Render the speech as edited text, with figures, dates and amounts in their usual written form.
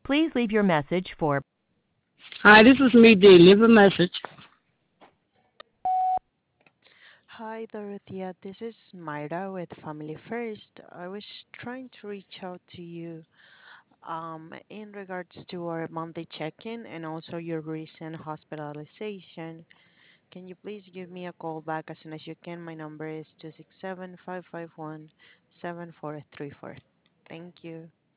Please leave your message for Hi, this is me, D. Leave a message. Hi, Dorothea. This is Myra with Family First. I was trying to reach out to you in regards to our monthly check-in and also your recent hospitalization. Can you please give me a call back as soon as you can? My number is 267-551-7434. Thank you.